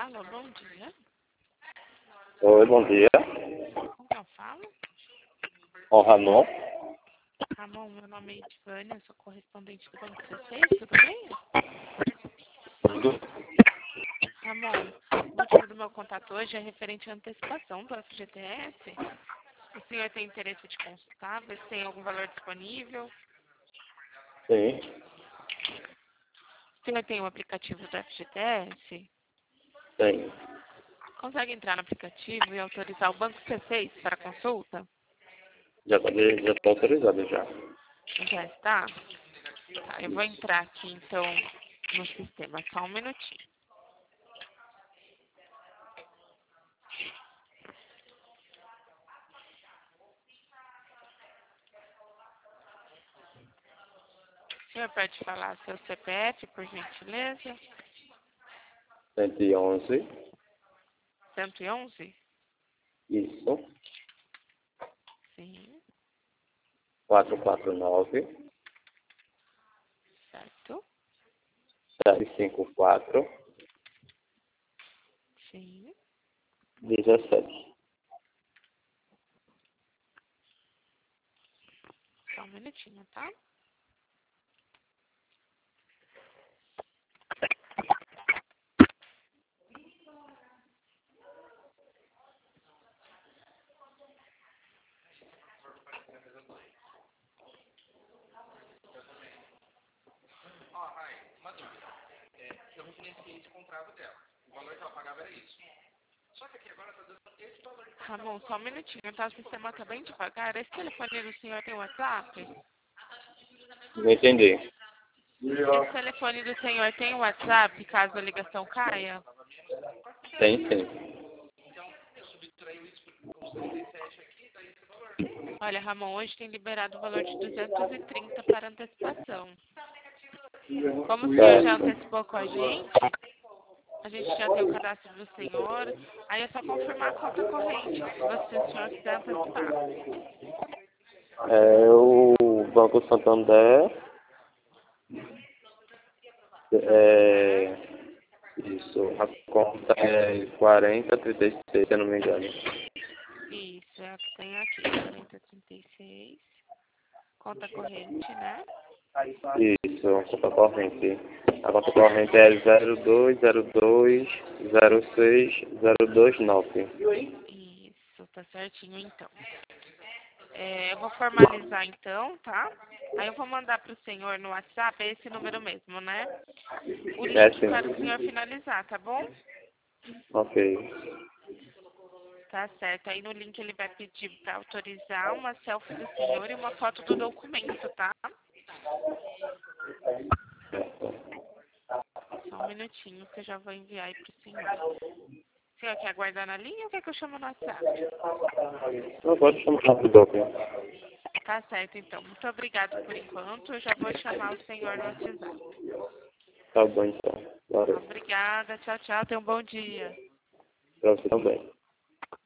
Alô, bom dia. Oi, bom dia. Com quem eu falo? Com o Ramon. Ramon, meu nome é Edvânia, eu sou correspondente do Banco C6, tudo bem? Tudo? Ramon, o motivo do meu contato hoje é referente à antecipação do FGTS. O senhor tem interesse de consultar, ver se tem algum valor disponível? Sim, O senhor tem o aplicativo do FGTS? tem. Consegue entrar no aplicativo e autorizar o Banco C6 para consulta? Já tá autorizado já. Já está? Tá, eu vou entrar aqui então no sistema, só um minutinho. O senhor pode falar seu CPF, por gentileza? 111. 111? Isso. Sim, 449. certo. 754. Sim. 17. Só um minutinho, tá? Eu referenciei esse contrato dela. O valor que ela pagava era isso. Só que aqui agora tá dando esse valor. Ramon, só um minutinho, tá? O sistema tá bem devagar. Esse telefone do senhor tem WhatsApp? Não entendi. Esse telefone do senhor tem WhatsApp, caso a ligação caia? Tem sim. Olha, Ramon, hoje tem liberado o valor de 230 para antecipação. Como o senhor já Certo. antecipou com a gente já tem o cadastro do senhor, aí é só confirmar a conta corrente, se o senhor quiser antecipar. É o Banco Santander. Santander, É, isso. A conta é 4036, se eu não me engano. isso, é a que tem aqui, 4036, conta corrente, né? Isso, a conta corrente. A conta corrente é 0202060229. Isso, tá certinho então. Eu vou formalizar então, tá? Aí eu vou mandar para o senhor no WhatsApp, é esse número mesmo, né? O É link para o senhor sim. finalizar, tá bom? Ok. Tá certo. Aí no link ele vai pedir para autorizar uma selfie do senhor e uma foto do documento, tá? Só um minutinho que eu já vou enviar aí pro senhor. O senhor quer aguardar na linha ou quer que eu chame no WhatsApp? Não pode chamar rápido, documento. Tá certo, então. Muito obrigada por enquanto. Eu já vou chamar o senhor no WhatsApp. Tá bom então. Valeu. Obrigada. Tchau, tchau. Tenha um bom dia. Pra você também.